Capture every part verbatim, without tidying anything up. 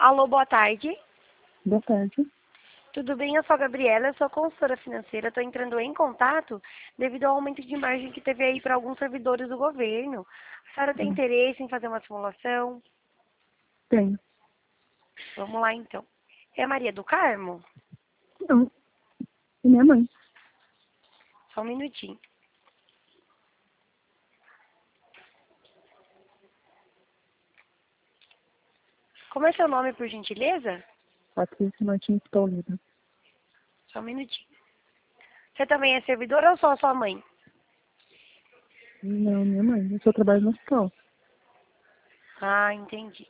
Alô, boa tarde. Boa tarde. Tudo bem? Eu sou a Gabriela, eu sou consultora financeira. Estou entrando em contato devido ao aumento de margem que teve aí para alguns servidores do governo. A senhora tem Hum, interesse em fazer uma simulação? Tenho. Vamos lá, então. É a Maria do Carmo? Não. E minha mãe. Só um minutinho. Como é seu nome, por gentileza? Patrícia Martins Paulino. Só um minutinho. Você também é servidora ou só sua mãe? Não, minha mãe. Eu só trabalho no hospital. Ah, entendi.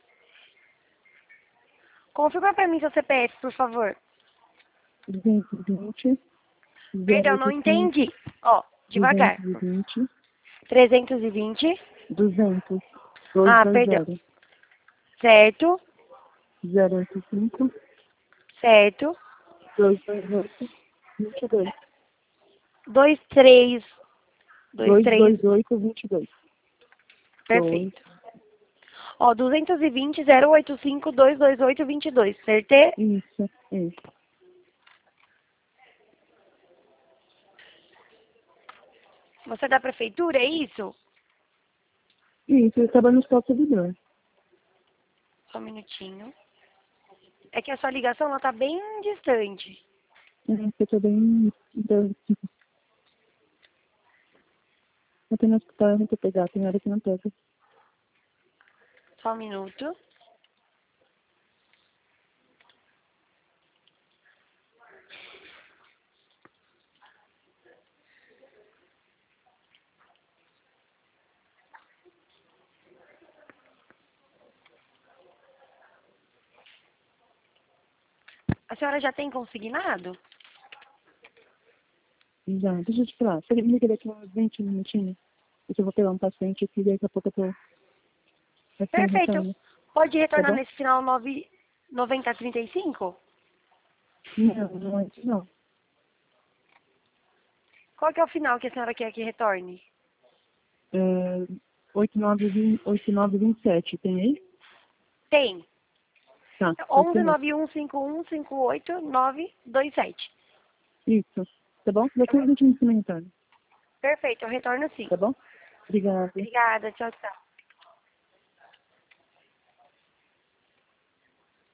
Confirma para mim seu C P F, por favor. duzentos e vinte, Perdão, não oito cinco, entendi. Ó, devagar. duzentos e vinte, trezentos e vinte. duzentos, dois Ah, dois perdão. zero, Certo, zero oito cinco, certo. dois dois oito, vinte e dois. Dois, três, dois, dois três. dois oito, vinte e dois. dois. Perfeito. Ó, duzentos e vinte, zero oito cinco, dois dois oito, vinte e dois. Certeza? Isso, isso. Você é da prefeitura, é isso? Isso, eu trabalho no hospital servidor. Só um minutinho. É que a sua ligação, ela tá bem distante. Isso, eu tô bem... Então, eu tenho no hospital, eu não tô pegar, tem hora que não pega. Só um minuto. A senhora já tem consignado? Já, deixa eu te falar. Você me liga daqui uns vinte minutinhos. Porque eu vou pegar um paciente aqui, daqui a pouco eu tô assim, Perfeito. retorno. Pode Tá retornar bom? nesse final nove noventa trinta e cinco? Não, não é isso não. Qual que é o final que a senhora quer que retorne? É, oito nove vinte e sete, tem aí? Tem. Tá, esse onze mesmo. nove um cinco um cinco oito nove dois sete. Isso. Tá bom? Daqui uns vinte minutos também retorno. Perfeito, eu retorno sim. Tá bom? Obrigada. Obrigada, tchau, tchau.